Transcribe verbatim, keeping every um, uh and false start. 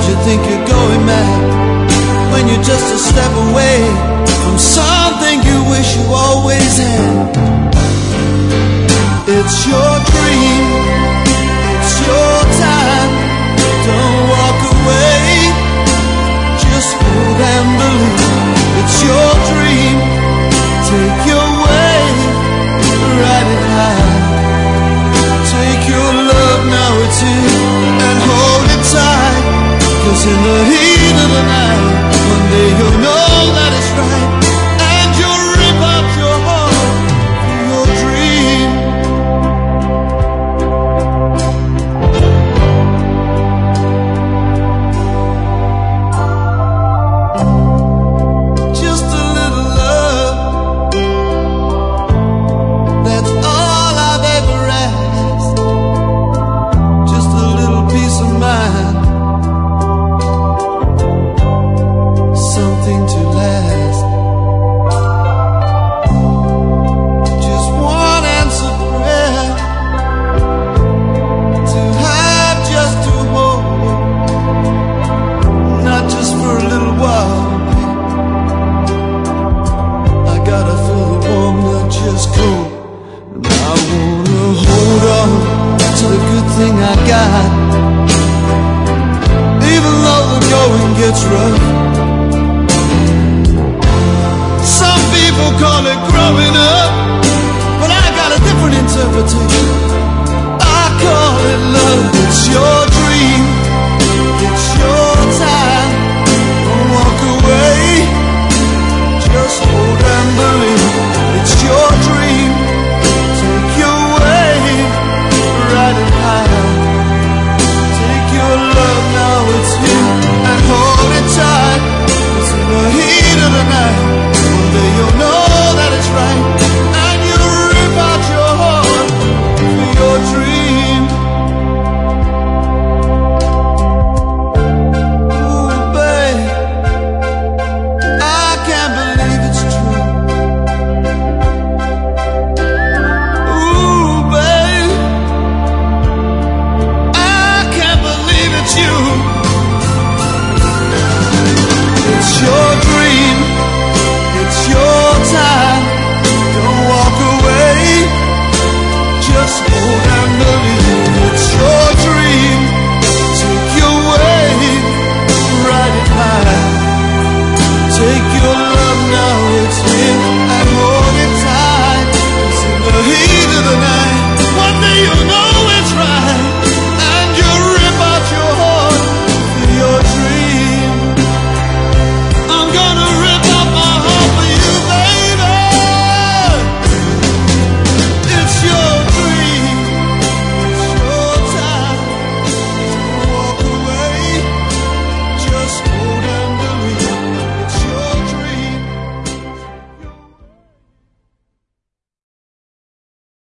you think you're going mad when you're just a step away from something you wish you always had. It's your dream, it's your time. Don't walk away, just hold and believe. It's your dream, take your way, ride it high. Take your love, now it's in, and hold it tight. Cause in the heat of the night, one day you'll know that it's right, and you'll rip out your heart for your dream. Just a little love, that's all I've ever asked. Just a little peace of mind, something to last. Just one answered prayer, to have, just to hold, not just for a little while. I gotta feel the warm, not just cold. And I wanna hold on to the good thing I got, even though the going gets rough. Some people call it growing up, but I got a different interpretation.